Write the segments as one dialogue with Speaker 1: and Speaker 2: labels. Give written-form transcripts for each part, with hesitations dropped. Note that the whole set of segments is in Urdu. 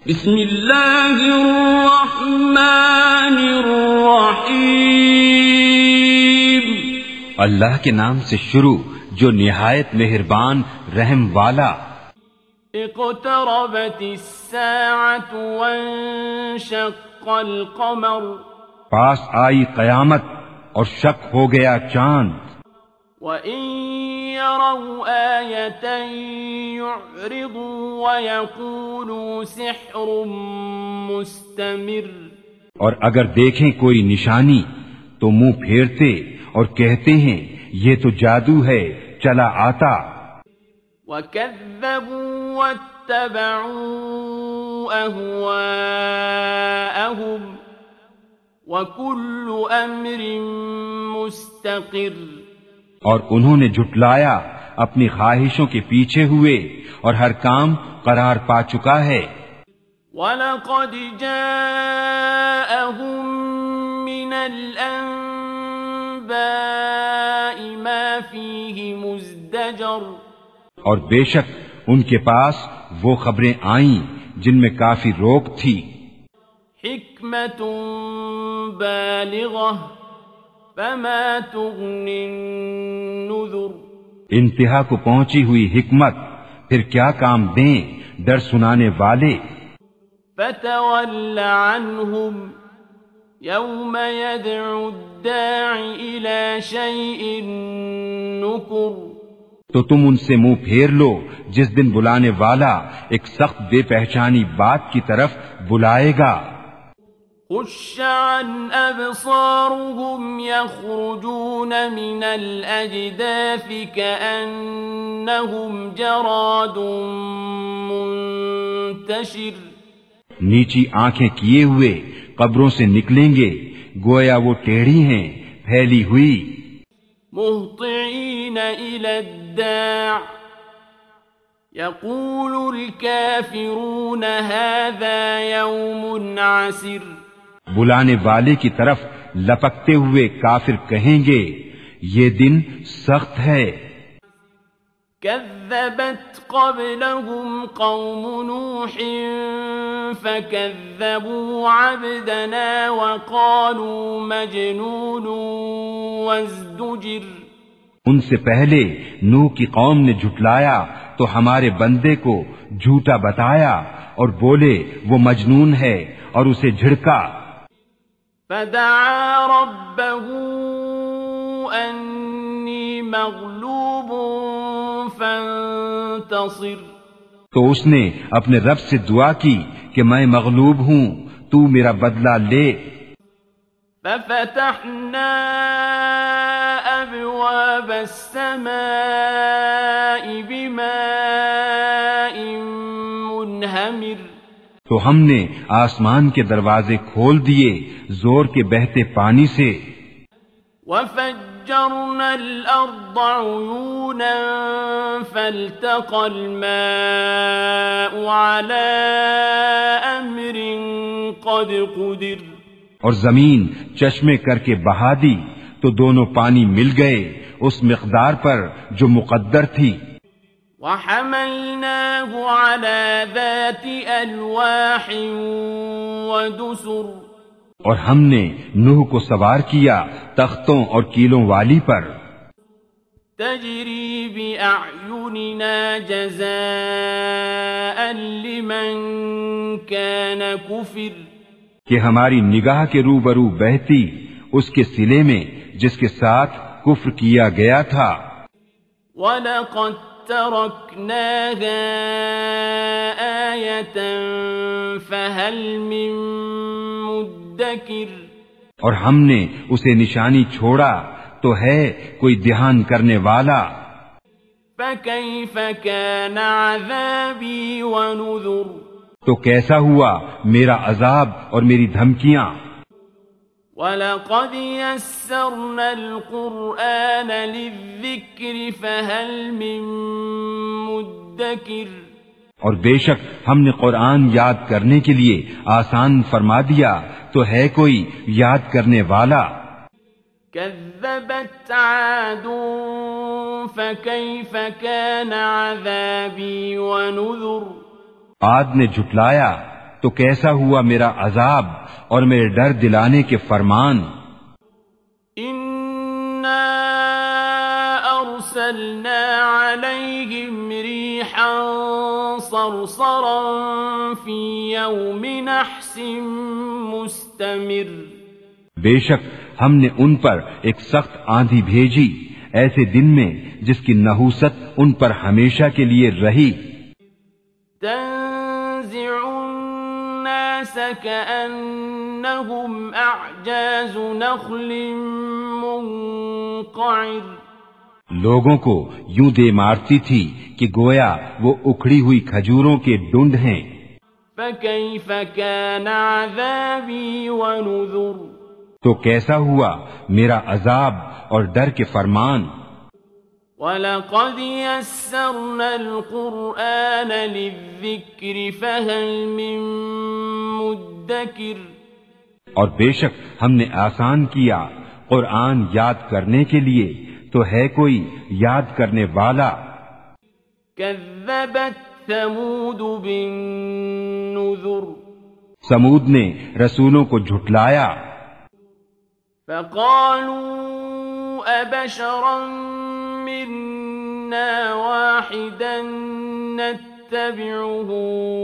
Speaker 1: بسم اللہ الرحمن الرحیم،
Speaker 2: اللہ کے نام سے شروع جو نہایت مہربان رحم والا۔
Speaker 1: اقتربت الساعة وانشق القمر،
Speaker 2: پاس آئی قیامت اور شق ہو گیا چاند۔
Speaker 1: وَإِن يَرَوْا آيَةً يُعْرِضُوا وَيَقُولُوا سِحْرٌ مُسْتَمِرٌّ،
Speaker 2: اور اگر دیکھیں کوئی نشانی تو منہ پھیرتے اور کہتے ہیں یہ تو جادو ہے چلا آتا۔
Speaker 1: وَكَذَّبُوا وَاتَّبَعُوا أَهْوَاءَهُمْ وَكُلُّ أَمْرٍ مُسْتَقِرٌّ،
Speaker 2: اور انہوں نے جھٹلایا اپنی خواہشوں کے پیچھے ہوئے اور ہر کام قرار پا چکا ہے۔
Speaker 1: وَلَقَدْ جَاءَهُم مِّنَ الْأَنبَاءِ مَا فِيهِ مُزْدَجَرٌ،
Speaker 2: اور بے شک ان کے پاس وہ خبریں آئیں جن میں کافی روک تھی۔
Speaker 1: حِکْمَةٌ بَالِغَةٌ فَمَا تُغْنِ النُّذُرُ،
Speaker 2: انتہا کو پہنچی ہوئی حکمت پھر کیا کام دیں ڈر سنانے والے۔
Speaker 1: فَتَوَلَّ عَنْهُمْ يَوْمَ يَدْعُ الدَّاعِ إِلَى شَيْءٍ نُكُرٍ،
Speaker 2: تو تم ان سے منہ پھیر لو جس دن بلانے والا ایک سخت بے پہچانی بات کی طرف بلائے گا۔
Speaker 1: خُشَّ عَنْ أَبْصَارُهُمْ يَخْرُجُونَ مِنَ الْأَجْدَاثِ كَأَنَّهُمْ جَرَادٌ مُنتَشِرٌ،
Speaker 2: نیچی آنکھیں کیے ہوئے قبروں سے نکلیں گے گویا وہ ٹیڑھی ہیں پھیلی ہوئی۔
Speaker 1: مُهْطِعِينَ إِلَى الدَّاعِ يَقُولُ الْكَافِرُونَ هَذَا يَوْمٌ عَسِرٌ،
Speaker 2: بلانے والے کی طرف لپکتے ہوئے کافر کہیں گے یہ دن سخت ہے۔
Speaker 1: كذبت قبلهم قوم نوح فكذبوا عبدنا وقالوا مجنون وازدجر،
Speaker 2: ان سے پہلے نوح کی قوم نے جھٹلایا تو ہمارے بندے کو جھوٹا بتایا اور بولے وہ مجنون ہے اور اسے جھڑکا۔
Speaker 1: فدعا ربه أني مغلوب فانتصر،
Speaker 2: تو اس نے اپنے رب سے دعا کی کہ میں مغلوب ہوں تو میرا بدلہ لے۔
Speaker 1: ففتحنا أبواب السماء بماء منهمر،
Speaker 2: تو ہم نے آسمان کے دروازے کھول دیے زور کے بہتے پانی سے۔
Speaker 1: وفجرنا الأرض عيونا فالتقى الماء على أمر قد قدر،
Speaker 2: اور زمین چشمے کر کے بہا دی تو دونوں پانی مل گئے اس مقدار پر جو مقدر تھی۔
Speaker 1: وحملناه على ذات ألواح ودسر،
Speaker 2: اور ہم نے نوح کو سوار کیا تختوں اور کیلوں والی پر۔
Speaker 1: تجری بأعیننا جزاء لمن كان كفر،
Speaker 2: کہ ہماری نگاہ کے روبرو بہتی اس کے صلے میں جس کے ساتھ کفر کیا گیا تھا۔
Speaker 1: وَلَقَدْ تَرَكْنَاهَا آيَةً فَهَلْ مِن مُدَّكِرٍ،
Speaker 2: اور ہم نے اسے نشانی چھوڑا تو ہے کوئی دھیان کرنے والا۔
Speaker 1: فَكَيْفَ كَانَ عَذَابِي وَنُذُرِ،
Speaker 2: تو کیسا ہوا میرا عذاب اور میری دھمکیاں۔
Speaker 1: وَلَقَدْ يَسَّرْنَا الْقُرْآنَ لِلذِّكْرِ فَهَلْ مِن مُدَّكِرٍ،
Speaker 2: اور بے شک ہم نے قرآن یاد کرنے کے لیے آسان فرما دیا تو ہے کوئی یاد کرنے والا۔
Speaker 1: كذبت عاد فكيف كان عذابي ونذر،
Speaker 2: عاد نے جھٹلایا تو کیسا ہوا میرا عذاب اور میرے ڈر دلانے کے فرمان.
Speaker 1: اِنَّا أَرْسَلْنَا عَلَيْهِمْ رِيحًا صَرْصَرًا فِي يَوْمِ نَحْسٍ مُسْتَمِرٍّ.
Speaker 2: بے شک ہم نے ان پر ایک سخت آندھی بھیجی ایسے دن میں جس کی نحوست ان پر ہمیشہ کے لیے رہی.
Speaker 1: تنزع الناس كأنهم أعجاز نخل منقعر.
Speaker 2: لوگوں کو یوں دے مارتی تھی کہ گویا وہ اکھڑی ہوئی کھجوروں کے ڈنڈ ہیں.
Speaker 1: فكيف كان عذابي ونذر.
Speaker 2: تو کیسا ہوا میرا عذاب اور ڈر کے فرمان.
Speaker 1: وَلَقَدْ يَسَّرْنَا الْقُرْآنَ لِلذِّكْرِ فَهَلْ مِن مُدَّكِرٍ.
Speaker 2: اور بے شک ہم نے آسان کیا قرآن یاد کرنے کے لیے، تو ہے کوئی یاد کرنے والا.
Speaker 1: كَذَّبَتْ ثَمُودُ بِالنُّذُرِ.
Speaker 2: سمود نے رسولوں کو جھٹلایا.
Speaker 1: فَقَالُوا أَبَشَرًا مِّنَّا وَاحِدًا نَتَّبِعُهُ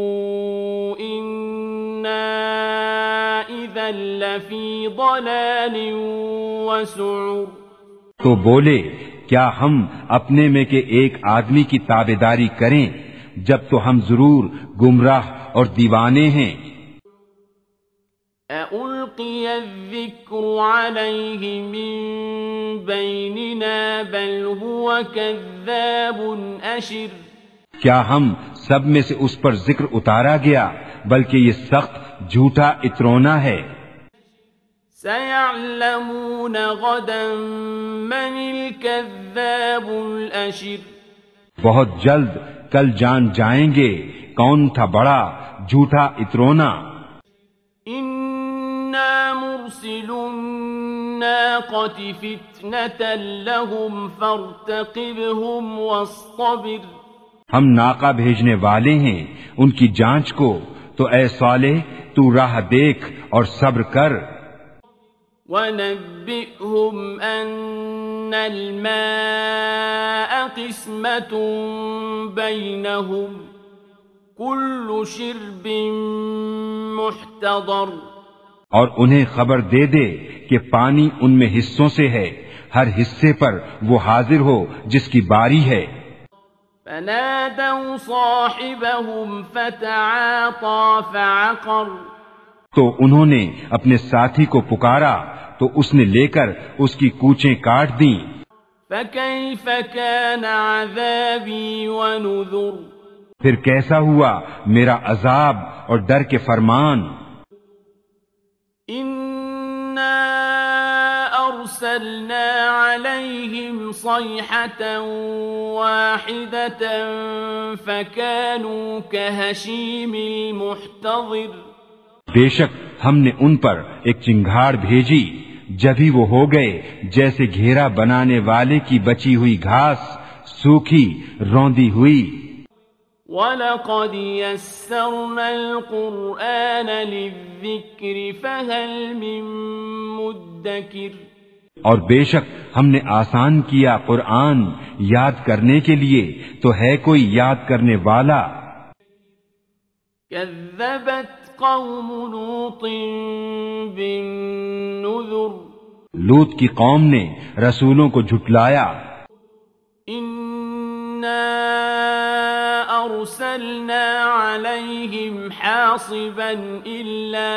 Speaker 1: إِنَّا إِذًا لَّفِي ضَلَالٍ وَسُعُرٍ.
Speaker 2: تو بولے کیا ہم اپنے میں کے ایک آدمی کی تابعداری کریں جب تو ہم ضرور گمراہ اور دیوانے ہیں.
Speaker 1: أَأُلْقِيَ الذِّكْرُ عَلَيْهِ مِن بَيْنِنَا بَلْ هُوَ كَذَّابٌ أَشِرٌ.
Speaker 2: کیا ہم سب میں سے اس پر ذکر اتارا گیا بلکہ یہ سخت جھوٹا اترونا ہے.
Speaker 1: سَيَعْلَمُونَ غَدًا مَّنِ الْكَذَّابُ الْأَشِرُ.
Speaker 2: بہت جلد کل جان جائیں گے کون تھا بڑا جھوٹا اترونا.
Speaker 1: إِنَّا مُرْسِلُو النَّاقَةِ فِتْنَةً لَّهُمْ فَارْتَقِبْهُمْ وَاصْطَبِرْ. ہم
Speaker 2: ناقہ بھیجنے والے ہیں ان کی جانچ کو، تو اے صالح تو راہ دیکھ اور صبر کر.
Speaker 1: وَنَبِّئْهُمْ أَنَّ الْمَاءَ قِسْمَةٌ بَيْنَهُمْ كُلُّ شِرْبٍ مُحْتَضَرٍ. اور
Speaker 2: انہیں خبر دے دے کہ پانی ان میں حصوں سے ہے، ہر حصے پر وہ حاضر ہو جس کی باری ہے.
Speaker 1: فَنَادَوْا صَاحِبَهُمْ فَتَعَاطَىٰ فَعَقَرَ.
Speaker 2: تو انہوں نے اپنے ساتھی کو پکارا تو اس نے لے کر اس کی کوچیں کاٹ دیں.
Speaker 1: فَكَيْفَ كَانَ عَذَابِي وَنُذُرِ.
Speaker 2: پھر کیسا ہوا میرا عذاب اور ڈر کے فرمان.
Speaker 1: إِنَّا أَرْسَلْنَا عَلَيْهِمْ صَيْحَةً وَاحِدَةً فَكَانُوا كَهَشِيمِ الْمُحْتَظِرِ. بے
Speaker 2: شک ہم نے ان پر ایک چنگھاڑ بھیجی، جبھی وہ ہو گئے جیسے گھیرا بنانے والے کی بچی ہوئی گھاس، سوکھی روندی ہوئی.
Speaker 1: وَلَقَدْ يَسَّرْنَا الْقُرْآنَ لِلذِّكْرِ فَهَلْ مِن مُدَّكِرٍ.
Speaker 2: اور بے شک ہم نے آسان کیا قرآن یاد کرنے کے لیے، تو ہے کوئی یاد کرنے والا.
Speaker 1: كَذَّبَتْ قَوْمُ لُوطٍ بِالنُّذُرِ.
Speaker 2: لوط کی قوم نے رسولوں کو جھٹلایا.
Speaker 1: إِنَّا أَرْسَلْنَا عَلَيْهِمْ حَاصِبًا إِلَّا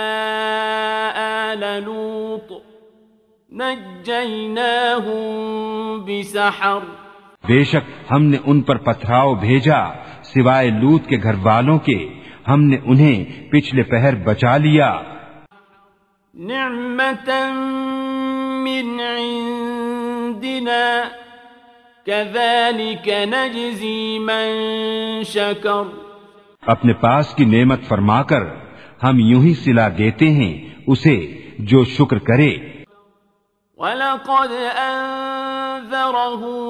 Speaker 1: آلَ لُوطٍ نَجَّيْنَاهُمْ بِسَحَرٍ.
Speaker 2: بے شک ہم نے ان پر پتھراؤ بھیجا سوائے لوط کے گھر والوں کے، ہم نے انہیں پچھلے پہر بچا لیا.
Speaker 1: نِعْمَةً مِّنْ عِندِنَا كَذَلِكَ نَجْزِي مَن شَكَرَ.
Speaker 2: اپنے پاس کی نعمت فرما کر ہم یوں ہی صلہ دیتے ہیں اسے جو شکر کرے.
Speaker 1: وَلَقَدْ أَنذَرَهُم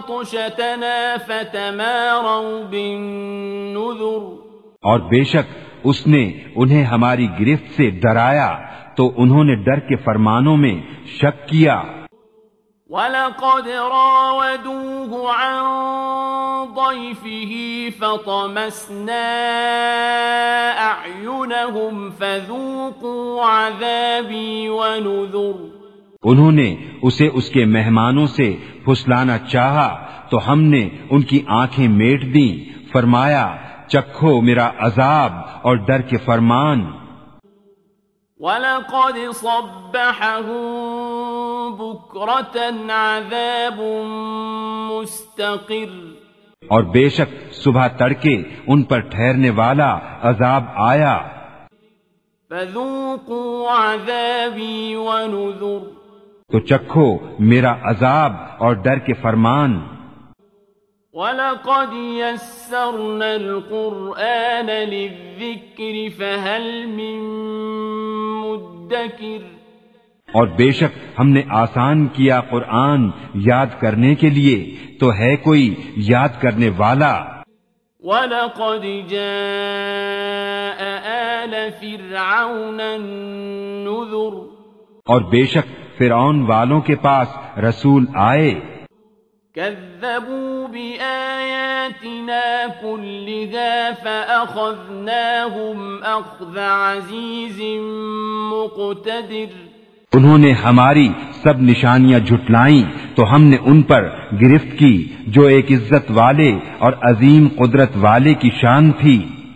Speaker 1: بَطْشَتَنَا فَتَمَارَوْا بِالنُّذُرِ.
Speaker 2: اور بے شک اس نے انہیں ہماری گرفت سے ڈرایا تو انہوں نے ڈر کے فرمانوں میں شک کیا۔
Speaker 1: وَلَقَدْ رَاوَدُوهُ عَنْ ضَيْفِهِ فَطَمَسْنَا أَعْيُنَهُمْ فَذُوقُوا عَذَابِي وَنُذُرِ۔
Speaker 2: انہوں نے اسے اس کے مہمانوں سے پھسلانا چاہا تو ہم نے ان کی آنکھیں میٹ دیں، فرمایا چکھو میرا عذاب اور ڈر کے فرمان۔
Speaker 1: وَلَقَدْ صَبَّحَهُم بُكْرَةً عَذَابٌ مُسْتَقِرٌ۔
Speaker 2: اور بے شک صبح تڑکے ان پر ٹھہرنے والا عذاب آیا۔
Speaker 1: فَذُوقُوا عَذَابِي وَنُذُرِ۔
Speaker 2: تو چکھو میرا عذاب اور ڈر کے فرمان۔
Speaker 1: وَلَقَدْ يَسَّرْنَا الْقُرْآنَ لِلذِّكْرِ فَهَلْ مِن مُدَّكِرٍ۔
Speaker 2: اور بے شک ہم نے آسان کیا قرآن یاد کرنے کے لیے، تو ہے کوئی یاد کرنے والا۔
Speaker 1: وَلَقَدْ جَاءَ آلَ فِرْعَوْنَ النُّذُرُ۔
Speaker 2: اور بے شک فرعون والوں کے پاس رسول آئے۔
Speaker 1: كَذَّبُوا بِآيَاتِنَا كُلِّهَا فَأَخَذْنَاهُمْ أَخْذَ عَزِيزٍ مُقْتَدِرٍ۔
Speaker 2: انہوں نے ہماری سب نشانیاں جھٹلائیں تو ہم نے ان پر گرفت کی جو ایک عزت والے اور عظیم قدرت والے کی شان تھی۔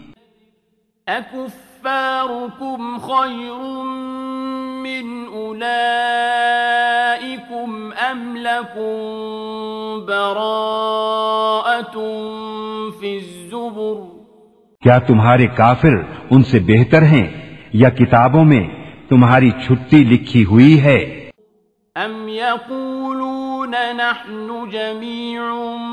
Speaker 1: أَكُفَّارُكُمْ خَيْرٌ مِّنْ أُولَئِكُمْ أَمْ لَكُمْ بَرَاءَةٌ فِي الزُّبُرِ۔
Speaker 2: کیا تمہارے کافر ان سے بہتر ہیں یا کتابوں میں تمہاری چھٹی لکھی ہوئی ہے؟
Speaker 1: أَمْ يَقُولُونَ نَحْنُ جَمِيعٌ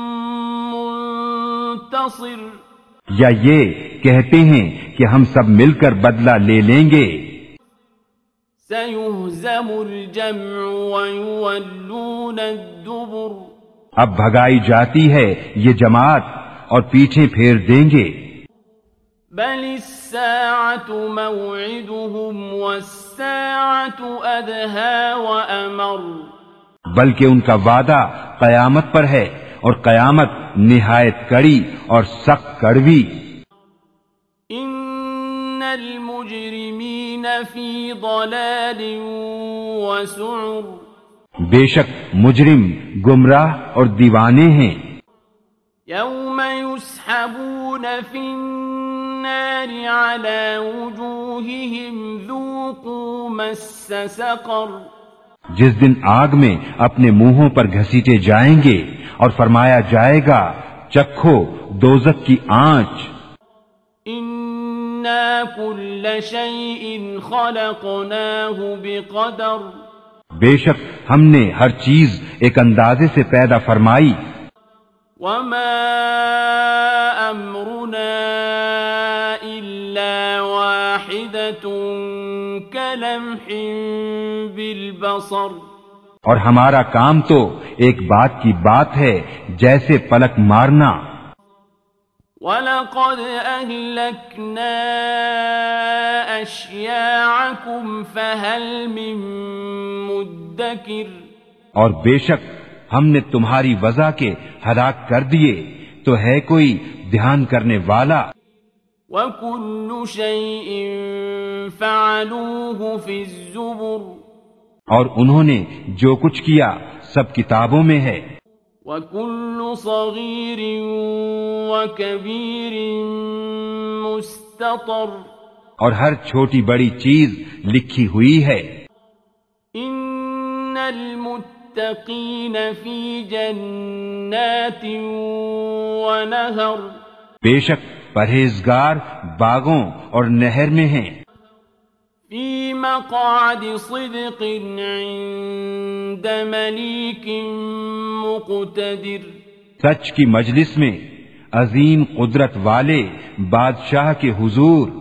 Speaker 1: مُنْتَصِرٌ۔
Speaker 2: یا یہ کہتے ہیں کہ ہم سب مل کر بدلہ لے لیں گے۔
Speaker 1: سَيُهْزَمُ الْجَمْعُ وَيُوَلُّونَ الدُّبُرَ۔
Speaker 2: اب بھگائی جاتی ہے یہ جماعت اور پیچھے پھیر دیں گے۔
Speaker 1: بَلِ السَّاعَةُ مَوْعِدُهُمْ وَالسَّاعَةُ أَدْهَى وَأَمَرُّ۔
Speaker 2: بلکہ ان کا وعدہ قیامت پر ہے اور قیامت نہایت کڑی اور سخت کڑوی۔
Speaker 1: إِنَّ الْمُجْرِمِينَ فِي ضَلَالٍ وَسُعُرٍ۔
Speaker 2: بے شک مجرم گمراہ اور دیوانے ہیں۔
Speaker 1: يَوْمَ يُسْحَبُونَ فِي النَّارِ عَلَى وُجُوهِهِمْ ذُوقُوا مَسَّ سَقَرَ۔
Speaker 2: جس دن آگ میں اپنے منہوں پر گھسیٹے جائیں گے اور فرمایا جائے گا چکھو دوزخ کی آنچ۔
Speaker 1: إِنَّا كُلَّ شَيْءٍ خَلَقْنَاهُ بِقَدَرٍ۔
Speaker 2: بے شک ہم نے ہر چیز ایک اندازے سے پیدا فرمائی۔
Speaker 1: وَمَا أَمْرُنَا إِلَّا وَاحِدَةٌ كَلَمْحٍ بِالْبَصَرِ۔
Speaker 2: اور ہمارا کام تو ایک بات کی بات ہے جیسے پلک مارنا۔
Speaker 1: وَلَقَدْ أَهْلَكْنَا أَشْيَاعَكُمْ فَهَلْ مِن مُدَّكِرٍ۔
Speaker 2: اور بے شک ہم نے تمہاری وضع کے ہلاک کر دیے تو ہے کوئی دھیان کرنے والا۔
Speaker 1: وَكُلُّ شَيْءٍ فَعَلُوهُ فِي الزُّبُرِ۔
Speaker 2: اور انہوں نے جو کچھ کیا سب کتابوں میں ہے۔
Speaker 1: وَكُلُّ صَغِيرٍ وَكَبِيرٍ مُسْتَطَرٍ۔
Speaker 2: اور ہر چھوٹی بڑی چیز لکھی ہوئی ہے۔
Speaker 1: إِنَّ الْمُتَّقِينَ فِي جَنَّاتٍ وَنَهَرٍ۔
Speaker 2: بے شک پرہیزگار باغوں اور نہر میں ہیں۔
Speaker 1: فِي مَقْعَدِ صِدْقٍ عِندَ مَلِيكٍ مُقْتَدِرٍ۔
Speaker 2: سچ کی مجلس میں عظیم قدرت والے بادشاہ کے حضور۔